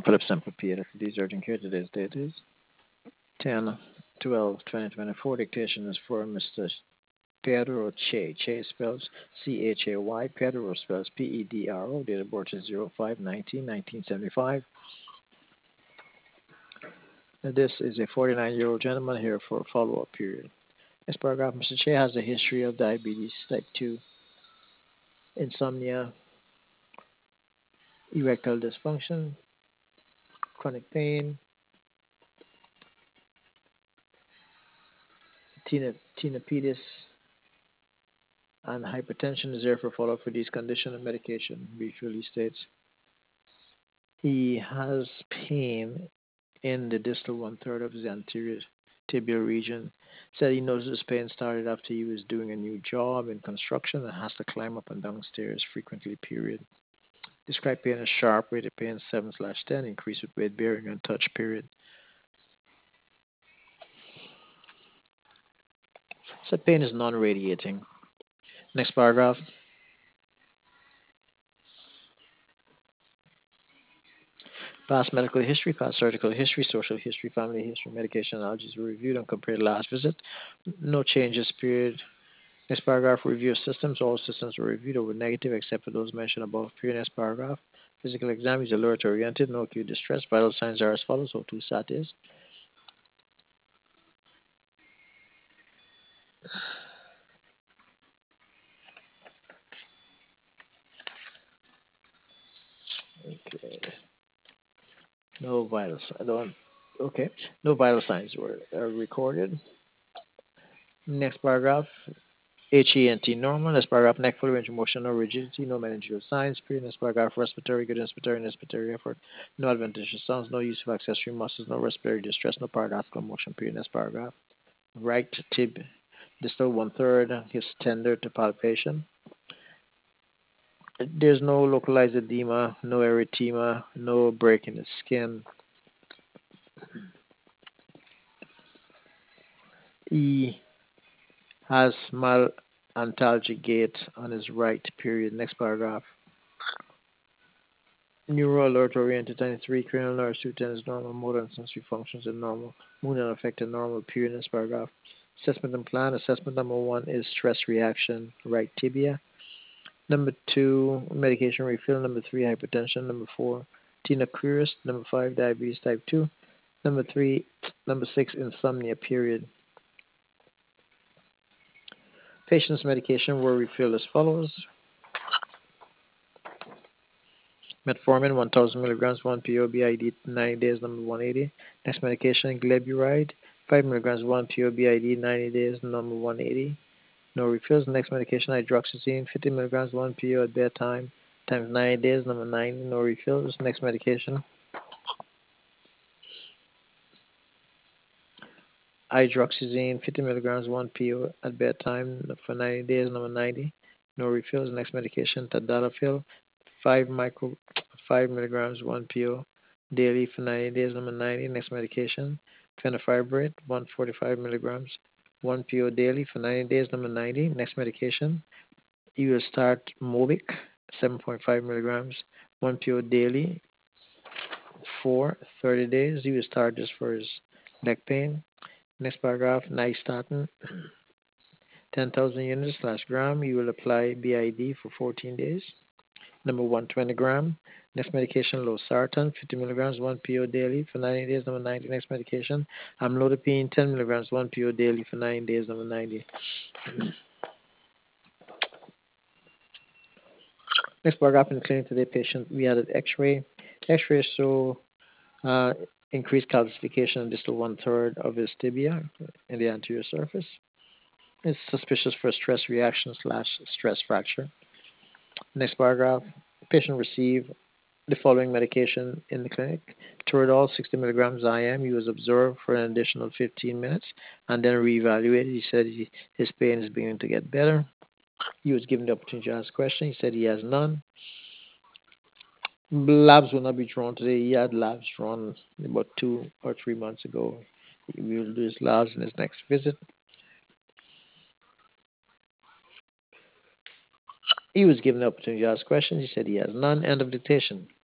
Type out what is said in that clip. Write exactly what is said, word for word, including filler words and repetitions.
Philip Semple, P. These urgent care. Today's date is ten twelve twenty twenty-four. Dictation is for Mister Pedro Che. Che spells C H A Y. Pedro spells P E D R O. Date of birth is zero five nineteen nineteen seventy-five. And this is a forty-nine-year-old gentleman here for a follow-up period. Next paragraph, Mister Che has a history of diabetes type two, insomnia, erectile dysfunction, chronic pain, tinnitus, and hypertension. Is there for follow-up for these conditions and medication. Briefly states he has pain in the distal one third of his anterior tibial region. Said he noticed pain started after he was doing a new job in construction and has to climb up and down stairs frequently. Period. Describe pain as sharp, rated pain seven slash ten, increase with weight bearing and touch. Period. Said pain is non-radiating. Next paragraph. Past medical history, past surgical history, social history, family history, medication allergies were reviewed and compared last visit. No changes. Period. Next paragraph, review of systems. All systems were reviewed or were negative except for those mentioned above. Period. Next paragraph. Physical exam is alert oriented, no acute distress. Vital signs are as follows. O two sat is. Okay. No vital signs. Don't. Okay. No vital signs were uh, recorded. Next paragraph. H E N T normal. Next paragraph. Neck full range of motion, no rigidity, no meningeal signs. Period. Next paragraph. Respiratory, good inspiratory and expiratory effort. No adventitious sounds, no use of accessory muscles, no respiratory distress, no paradoxical motion. Period. Next paragraph. Right tib distal one third is tender to palpation. There's no localized edema, no erythema, no break in the skin. E has malantalgic gait on his right. Period. Next paragraph. Neural alert oriented ninety-three, cranial nerve two ten is normal, motor and sensory functions are normal, mood unaffected normal. Period. Next paragraph. Assessment and plan. Assessment number one is stress reaction, right tibia. Number two, medication refill. Number three, hypertension. Number four, tinnitus. Number five, diabetes type two. Number three, number six, insomnia. Period. Patient's medication were refilled as follows: metformin, one thousand milligrams, one P O B I D, ninety days, number one eighty. Next medication, gleburide, five milligrams, one P O B I D, ninety days, number one eighty. No refills. Next medication, hydroxyzine, fifty milligrams, one P O at bedtime, times ninety days, number ninety. No refills. Next medication, hydroxyzine, fifty milligrams, one P O at bedtime for ninety days, number ninety. No refills. Next medication, tadalafil, five micro, five milligrams, one P O daily for ninety days, number ninety. Next medication, fenofibrate, one hundred forty-five milligrams, one P O daily for ninety days, number ninety. Next medication, you will start Movic, seven point five milligrams, one P O daily for thirty days. You will start this for his neck pain. Next paragraph, nystatin, ten thousand units slash gram. You will apply B I D for fourteen days. Number one, twenty gram. Next medication, losartan, fifty milligrams, one P O daily for ninety days. Number ninety. Next medication, amlodipine, ten milligrams, one P O daily for ninety days. Number ninety. Next paragraph in the clinic today, patient, we had an X-ray. X-ray show uh, increased calcification in distal one third of his tibia in the anterior surface. It's suspicious for stress reaction slash stress fracture. Next paragraph, patient received the following medication in the clinic: Toradol, sixty milligrams I M. He was observed for an additional fifteen minutes and then reevaluated. He said he, his pain is beginning to get better. He was given the opportunity to ask questions. He said he has none. Labs will not be drawn today. He had labs drawn about two or three months ago. We will do his labs in his next visit. He was given the opportunity to ask questions. He said he has none. End of dictation.